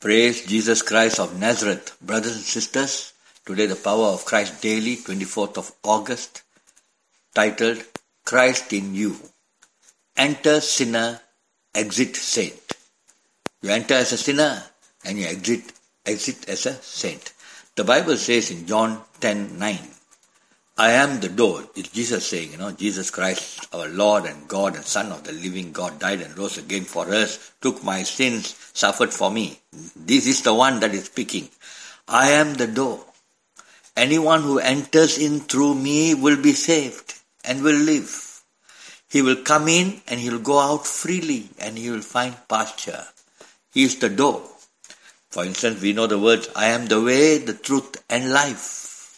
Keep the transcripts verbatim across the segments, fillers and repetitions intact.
Praise Jesus Christ of Nazareth. Brothers and sisters, today the power of Christ daily, twenty-fourth of August, titled Christ in You. Enter sinner, exit saint. You enter as a sinner and you exit, exit as a saint. The Bible says in John ten nine, I am the door. It's Jesus saying, you know, Jesus Christ, our Lord and God and Son of the living God, died and rose again for us, took my sins, suffered for me. This is the one that is speaking. I am the door. Anyone who enters in through me will be saved and will live. He will come in and he will go out freely and he will find pasture. He is the door. For instance, we know the words, I am the way, the truth and life.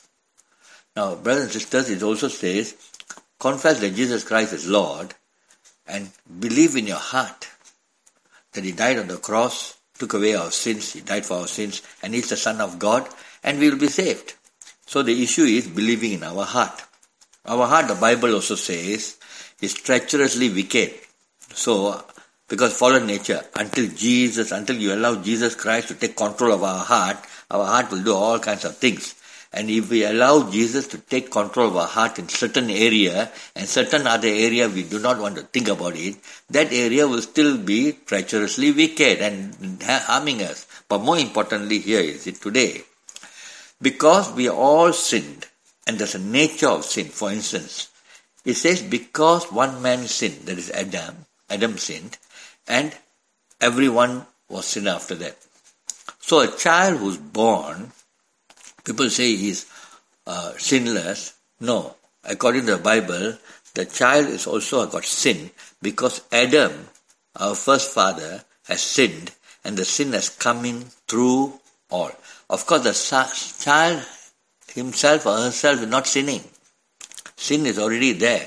Now, brothers and sisters, it also says, confess that Jesus Christ is Lord and believe in your heart that He died on the cross, took away our sins, He died for our sins, and He is the Son of God, and we will be saved. So the issue is believing in our heart. Our heart, the Bible also says, is treacherously wicked. So, because fallen nature, until Jesus, until you allow Jesus Christ to take control of our heart, our heart will do all kinds of things. And if we allow Jesus to take control of our heart in certain area and certain other area we do not want to think about it, that area will still be treacherously wicked and harming us. But more importantly here is it today. Because we all sinned, and there's a nature of sin. For instance, it says because one man sinned, that is Adam, Adam sinned, and everyone was sin after that. So a child who's born, people say he's uh, sinless. No. According to the Bible, the child is also got sin because Adam, our first father, has sinned and the sin has come in through all. Of course, the child himself or herself is not sinning. Sin is already there.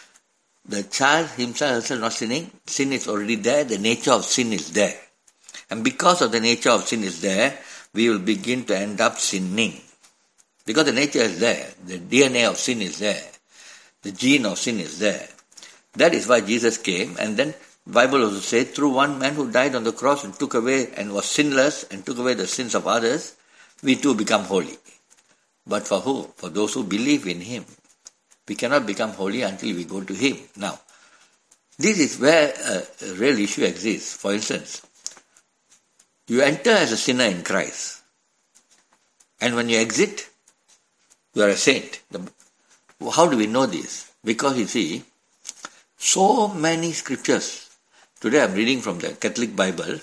The child himself or herself is not sinning. Sin is already there. The nature of sin is there. And because of the nature of sin is there, we will begin to end up sinning. Because the nature is there, the D N A of sin is there, the gene of sin is there. That is why Jesus came, and then the Bible also says, through one man who died on the cross and took away and was sinless and took away the sins of others, we too become holy. But for who? For those who believe in Him. We cannot become holy until we go to Him. Now, this is where a real issue exists. For instance, you enter as a sinner in Christ, and when you exit, you are a saint. How do we know this? Because you see, so many scriptures. Today I am reading from the Catholic Bible.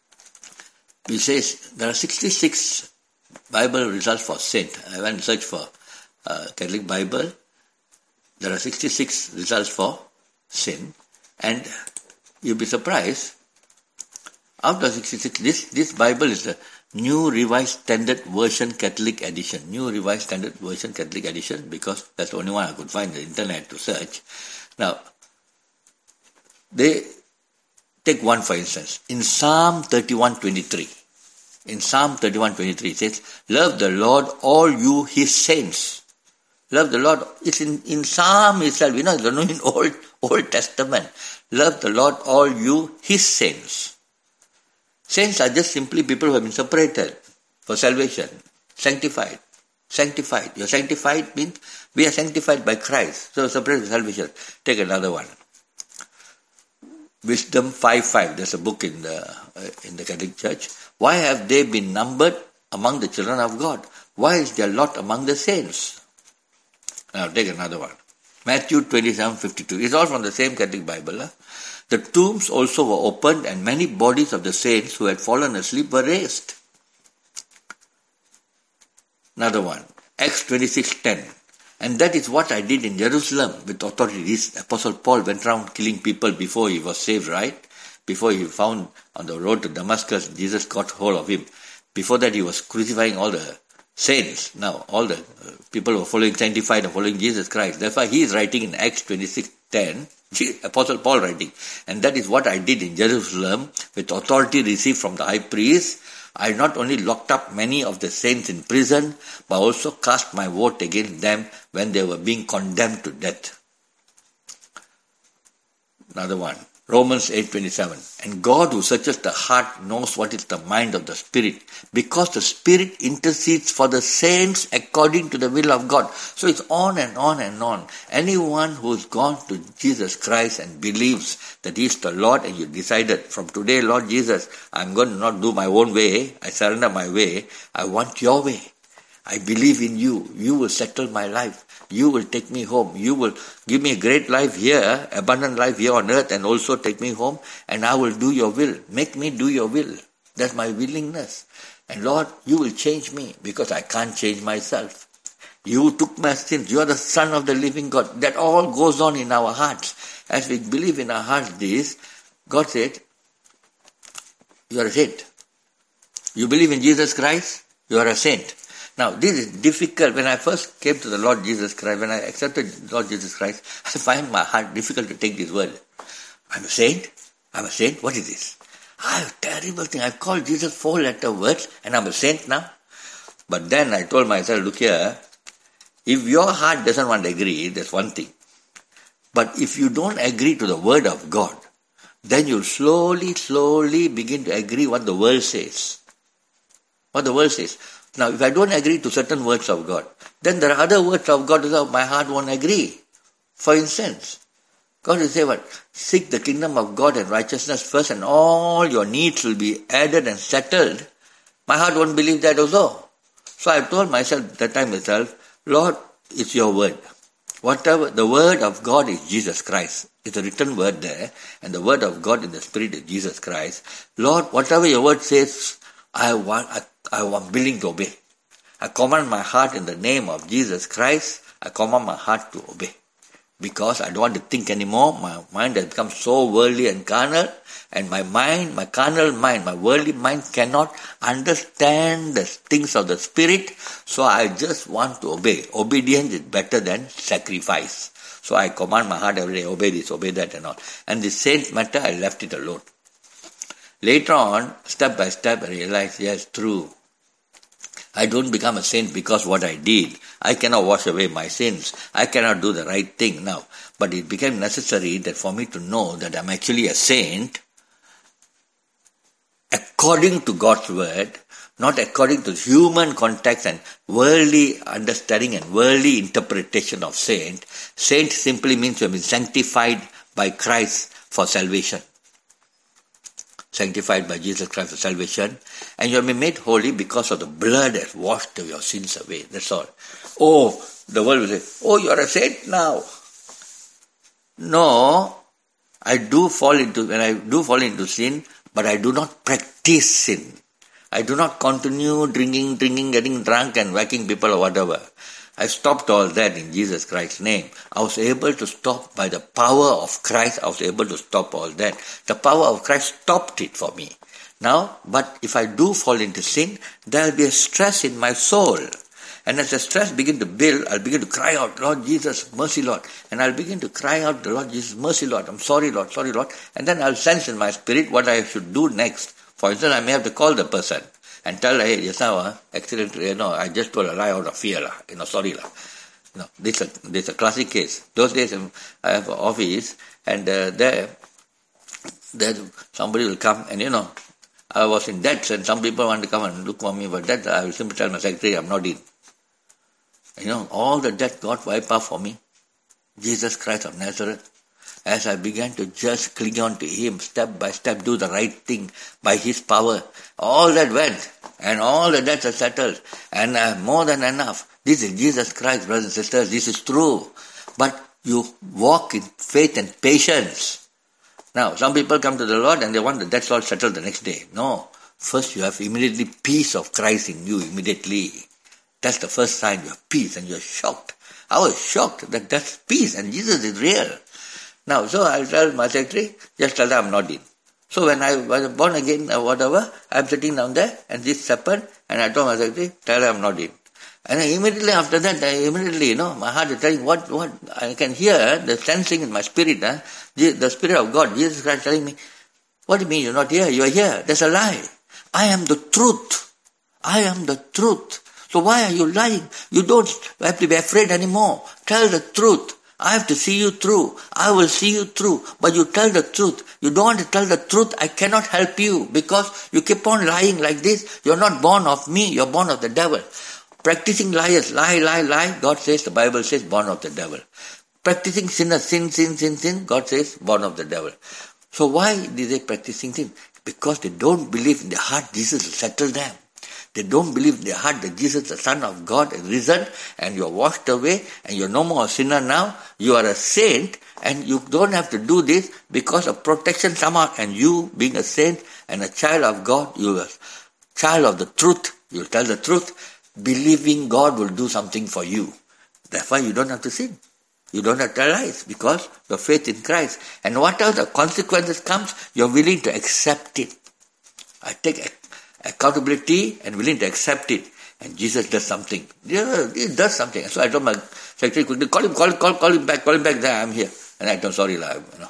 It says there are sixty-six Bible results for saint. I went and searched for uh, Catholic Bible. There are sixty-six results for sin. And you'll be surprised. Out of sixty-six, this, this Bible is the New Revised Standard Version Catholic Edition. New Revised Standard Version Catholic Edition, because that's the only one I could find on the internet to search. Now, they take one for instance. In Psalm thirty-one twenty-three, in Psalm thirty-one twenty-three it says, love the Lord, all you His saints. Love the Lord. It's in, in Psalm itself, you know, it's in Old, Old Testament. Love the Lord, all you His saints. Saints are just simply people who have been separated for salvation, sanctified, sanctified. You're sanctified means we are sanctified by Christ, so separated for salvation. Take another one. Wisdom five five. There's a book in the uh, in the Catholic Church. Why have they been numbered among the children of God? Why is their lot among the saints? Now take another one. Matthew twenty-seven fifty-two. It's all from the same Catholic Bible. Huh? The tombs also were opened and many bodies of the saints who had fallen asleep were raised. Another one. Acts twenty-six ten. And that is what I did in Jerusalem with authority. This Apostle Paul went around killing people before he was saved, right? Before he found on the road to Damascus, Jesus got hold of him. Before that he was crucifying all the saints. Now, all the people who are following sanctified and following Jesus Christ. That's why he is writing in Acts twenty-six ten, Apostle Paul writing. And that is what I did in Jerusalem with authority received from the high priest. I not only locked up many of the saints in prison, but also cast my vote against them when they were being condemned to death. Another one. Romans eight twenty-seven. And God who searches the heart knows what is the mind of the Spirit, because the Spirit intercedes for the saints according to the will of God. So it's on and on and on. Anyone who's gone to Jesus Christ and believes that He is the Lord, and you decided from today, Lord Jesus, I'm going to not do my own way, I surrender my way, I want your way. I believe in you. You will settle my life. You will take me home. You will give me a great life here, abundant life here on earth, and also take me home, and I will do your will. Make me do your will. That's my willingness. And Lord, you will change me, because I can't change myself. You took my sins. You are the Son of the living God. That all goes on in our hearts. As we believe in our hearts this, God said, you are a saint. You believe in Jesus Christ, you are a saint. Now, this is difficult. When I first came to the Lord Jesus Christ, when I accepted Lord Jesus Christ, I find my heart difficult to take this word. I'm a saint? I'm a saint? What is this? I have a terrible thing. I've called Jesus four-letter words, and I'm a saint now. But then I told myself, look here, if your heart doesn't want to agree, that's one thing. But if you don't agree to the word of God, then you'll slowly, slowly begin to agree what the world says. What the world says. Now, if I don't agree to certain words of God, then there are other words of God that my heart won't agree. For instance, God will say what? Seek the kingdom of God and righteousness first, and all your needs will be added and settled. My heart won't believe that also. So I told myself that time itself, Lord, it's your word. Whatever, the word of God is Jesus Christ. It's a written word there, and the word of God in the Spirit is Jesus Christ. Lord, whatever your word says, I want, I, I am willing to obey. I command my heart in the name of Jesus Christ. I command my heart to obey. Because I don't want to think anymore. My mind has become so worldly and carnal. And my mind, my carnal mind, my worldly mind cannot understand the things of the Spirit. So I just want to obey. Obedience is better than sacrifice. So I command my heart every day, obey this, obey that and all. And the saint matter, I left it alone. Later on, step by step, I realized, yes, true. I don't become a saint because what I did. I cannot wash away my sins. I cannot do the right thing now. But it became necessary that for me to know that I'm actually a saint according to God's word, not according to human context and worldly understanding and worldly interpretation of saint. Saint simply means you have been sanctified by Christ for salvation. Sanctified by Jesus Christ for salvation, and you have been made holy because of the blood that washed your sins away. That's all. Oh, the world will say, oh, you are a saint now. No, I do fall into, when I do fall into sin, but I do not practice sin. I do not continue drinking, drinking, getting drunk and whacking people or whatever. I stopped all that in Jesus Christ's name. I was able to stop by the power of Christ. I was able to stop all that. The power of Christ stopped it for me. Now, but if I do fall into sin, there will be a stress in my soul. And as the stress begin to build, I'll begin to cry out, Lord Jesus, mercy Lord. And I'll begin to cry out, Lord Jesus, mercy Lord. I'm sorry Lord, sorry Lord. And then I'll sense in my spirit what I should do next. For instance, I may have to call the person and tell her, hey, just now, uh, accidentally, you know, I just told a lie out of fear, lah. You know, sorry, lah. No, this is a, this is a classic case. Those days, um, I have an office, and uh, there, there, somebody will come, and you know, I was in debt, and some people want to come and look for me for debt. I will simply tell my secretary, I'm not in. You know, all the debt got wiped out for me. Jesus Christ of Nazareth. As I began to just cling on to Him, step by step, do the right thing by His power, all that went, and all the debts are settled, and uh, more than enough. This is Jesus Christ, brothers and sisters, this is true. But you walk in faith and patience. Now, some people come to the Lord and they want the debts all settled the next day. No, first you have immediately peace of Christ in you, immediately. That's the first sign, you have peace, and you're shocked. I was shocked that that's peace, and Jesus is real. Now, so I'll tell my secretary, just tell her I'm not in. So when I was born again or whatever, I'm sitting down there and this happened, and I told my secretary, tell her I'm not in. And then immediately after that, I immediately, you know, my heart is telling, what, what, I can hear the sensing in my spirit, huh? The Spirit of God, Jesus Christ telling me, what do you mean you're not here? You're here. That's a lie. I am the truth. I am the truth. So why are you lying? You don't have to be afraid anymore. Tell the truth. I have to see you through. I will see you through. But you tell the truth. You don't want to tell the truth. I cannot help you because you keep on lying like this. You're not born of me. You're born of the devil. Practicing liars, lie, lie, lie. God says, the Bible says, born of the devil. Practicing sinners, sin, sin, sin, sin. God says, born of the devil. So why did they practicing sin? Because they don't believe in their heart Jesus will settle them. They don't believe in their heart that Jesus, the Son of God, is risen and you are washed away and you're no more a sinner now. You are a saint and you don't have to do this because of protection somehow. And you, being a saint and a child of God, you are a child of the truth. You tell the truth, believing God will do something for you. Therefore, you don't have to sin. You don't have to tell lies because your faith in Christ. And whatever the consequences comes, you're willing to accept it. I take accountability and willing to accept it. And Jesus does something. Yeah, he does something. So I told my secretary quickly, call him, call him, call, call him back, call him back there, I'm here. And I told, sorry, Lord, you know.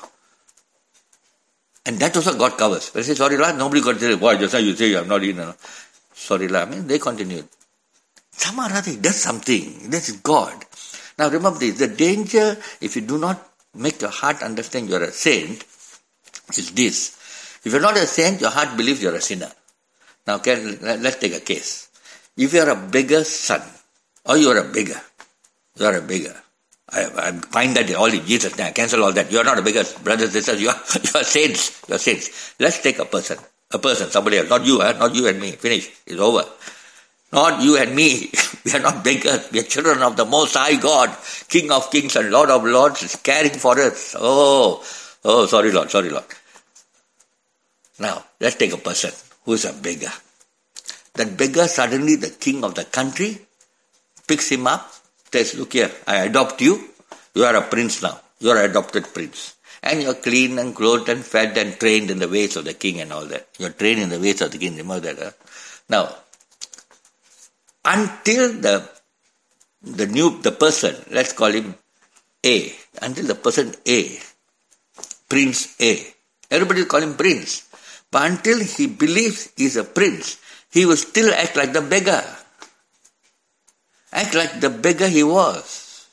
And that also God covers. When I say, sorry, Lord, nobody got to say, boy, just now you say I'm not in, you know. Sorry, Lord. I mean, they continued. Somehow or other, he does something. This is God. Now remember this, the danger, if you do not make your heart understand you're a saint, is this. If you're not a saint, your heart believes you're a sinner. Now, can, let's take a case. If you're a beggar's son, or you're a beggar, you're a beggar. I, I find that all in Jesus' name. I cancel all that. You're not a beggar, brothers and sisters. You are, you are saints. You're saints. Let's take a person. A person, somebody else. Not you, eh? Not you and me. Finish. It's over. Not you and me. We are not beggars. We are children of the Most High God, King of Kings and Lord of Lords, is caring for us. Oh, oh, sorry, Lord, sorry, Lord. Now, let's take a person who is a beggar. That beggar, suddenly the king of the country picks him up, says, look here, I adopt you. You are a prince now. You are an adopted prince. And you are clean and clothed and fed and trained in the ways of the king and all that. You are trained in the ways of the king. Remember that. Huh? Now, until the the new the person, let's call him A, until the person A, Prince A, everybody will call him Prince. But until he believes he's a prince, he will still act like the beggar. Act like the beggar he was.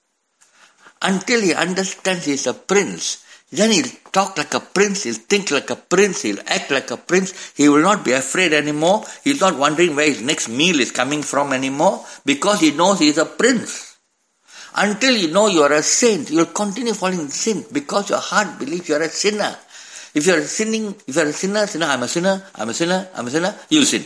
Until he understands he's a prince, then he'll talk like a prince, he'll think like a prince, he'll act like a prince, he will not be afraid anymore, he's not wondering where his next meal is coming from anymore, because he knows he's a prince. Until you know you are a saint, you'll continue falling in sin, because your heart believes you are a sinner. If you are sinning, if you are a sinner, sinner, I'm a sinner, I'm a sinner, I'm a sinner, you'll sin.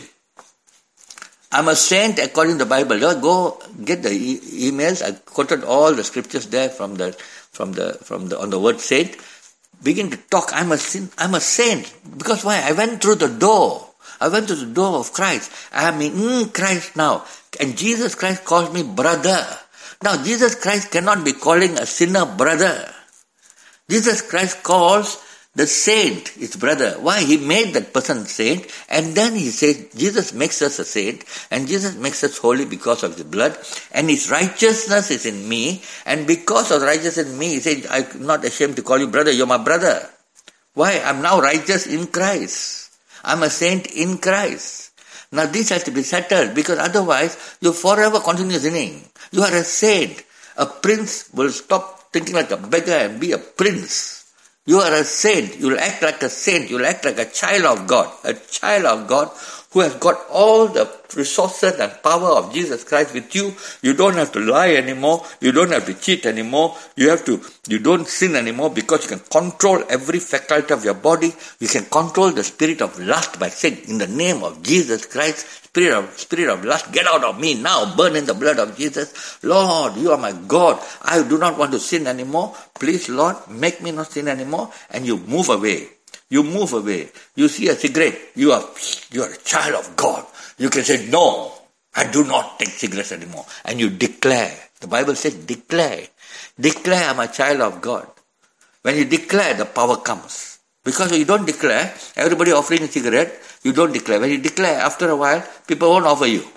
I'm a saint according to the Bible. Go get the e- emails. I quoted all the scriptures there from the from the from the on the word saint. Begin to talk. I'm a sin. I'm a saint because why? I went through the door. I went to the door of Christ. I am in Christ now, and Jesus Christ calls me brother. Now Jesus Christ cannot be calling a sinner brother. Jesus Christ calls the saint his brother. Why? He made that person saint, and then he says Jesus makes us a saint, and Jesus makes us holy because of his blood, and his righteousness is in me, and because of righteousness in me, he said, I'm not ashamed to call you brother, you're my brother. Why? I'm now righteous in Christ. I'm a saint in Christ. Now this has to be settled, because otherwise you forever continue sinning. You are a saint. A prince will stop thinking like a beggar and be a prince. You are a saint. You'll act like a saint. You'll act like a child of God. A child of God who has got all the resources and power of Jesus Christ with you. You don't have to lie anymore. You don't have to cheat anymore. You have to, you don't sin anymore because you can control every faculty of your body. You can control the spirit of lust by saying, in the name of Jesus Christ, spirit of, spirit of lust, get out of me now. Burn in the blood of Jesus. Lord, you are my God. I do not want to sin anymore. Please, Lord, make me not sin anymore. And you move away. You move away. You see a cigarette. You are, you are a child of God. You can say, no, I do not take cigarettes anymore. And you declare. The Bible says declare. Declare I'm a child of God. When you declare, the power comes. Because when you don't declare, everybody offering a cigarette, you don't declare. When you declare, after a while, people won't offer you.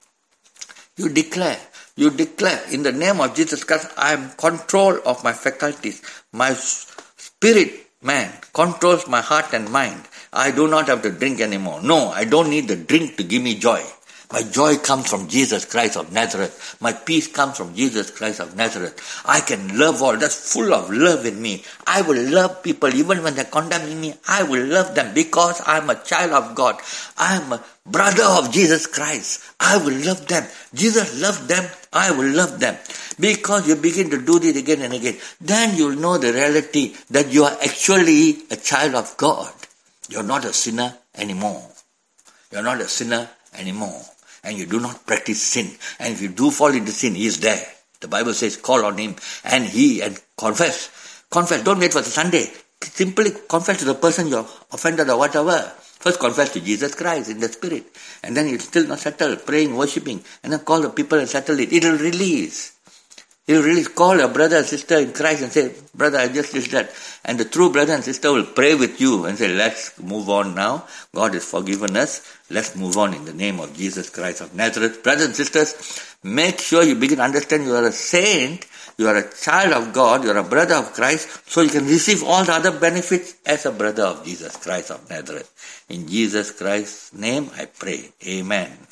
You declare. You declare, in the name of Jesus Christ, I am control of my faculties. My spirit, man, controls my heart and mind. I do not have to drink anymore. No, I don't need the drink to give me joy. My joy comes from Jesus Christ of Nazareth. My peace comes from Jesus Christ of Nazareth. I can love all. That's full of love in me. I will love people even when they're condemning me. I will love them because I'm a child of God. I'm a brother of Jesus Christ. I will love them. Jesus loved them. I will love them. Because you begin to do this again and again, then you'll know the reality that you are actually a child of God. You're not a sinner anymore. You're not a sinner anymore. And you do not practice sin. And if you do fall into sin, He is there. The Bible says, call on Him and He and confess. Confess. Don't wait for the Sunday. Simply confess to the person you're offended or whatever. First confess to Jesus Christ in the Spirit. And then it's still not settled. Praying, worshipping. And then call the people and settle it. It'll release. It'll release. Call your brother and sister in Christ and say, brother, I just did that. And the true brother and sister will pray with you and say, let's move on now. God has forgiven us. Let's move on in the name of Jesus Christ of Nazareth. Brothers and sisters, make sure you begin to understand you are a saint, you are a child of God, you are a brother of Christ, so you can receive all the other benefits as a brother of Jesus Christ of Nazareth. In Jesus Christ's name I pray. Amen.